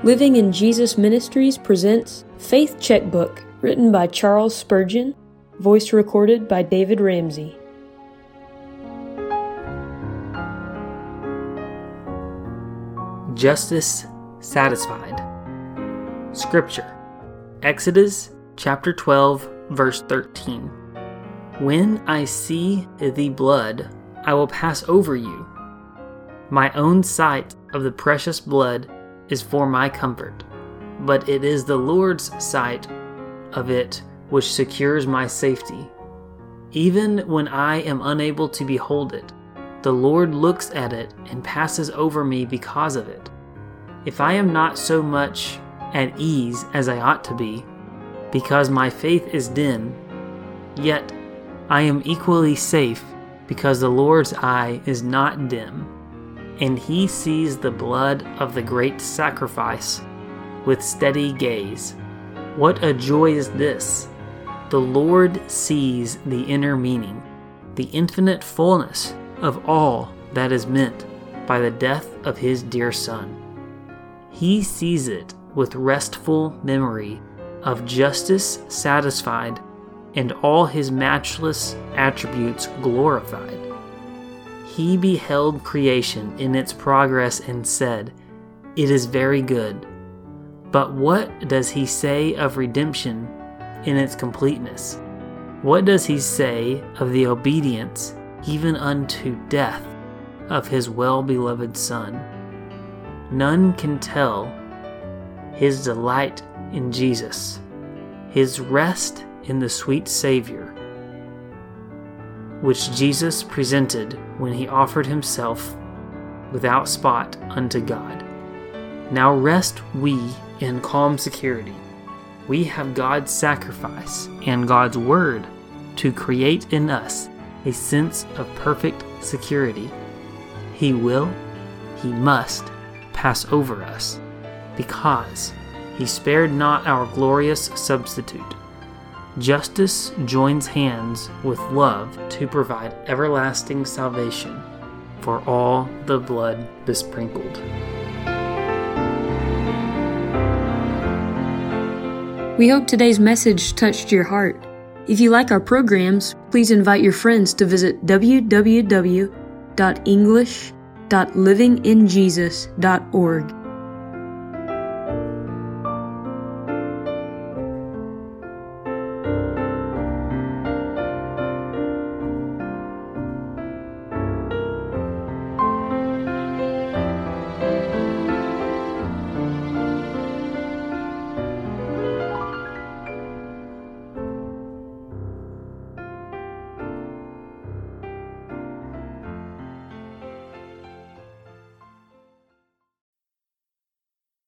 Living in Jesus Ministries presents Faith Checkbook, written by Charles Spurgeon, voice recorded by David Ramsey. Justice Satisfied. Scripture, Exodus chapter 12, verse 13. When I see the blood, I will pass over you. My own sight of the precious blood is for my comfort, but it is the Lord's sight of it which secures my safety. Even when I am unable to behold it, the Lord looks at it and passes over me because of it. If I am not so much at ease as I ought to be, because my faith is dim, yet I am equally safe because the Lord's eye is not dim, and He sees the blood of the great sacrifice with steady gaze. What a joy is this! The Lord sees the inner meaning, the infinite fullness of all that is meant by the death of His dear Son. He sees it with restful memory of justice satisfied and all His matchless attributes glorified. He beheld creation in its progress and said, "It is very good." But what does He say of redemption in its completeness? What does He say of the obedience, even unto death, of His well-beloved Son? None can tell His delight in Jesus, His rest in the sweet Savior, which Jesus presented when He offered Himself without spot unto God. Now rest we in calm security. We have God's sacrifice and God's Word to create in us a sense of perfect security. He will, He must pass over us, because He spared not our glorious substitute. Justice joins hands with love to provide everlasting salvation for all the blood besprinkled. We hope today's message touched your heart. If you like our programs, please invite your friends to visit www.english.livinginjesus.org.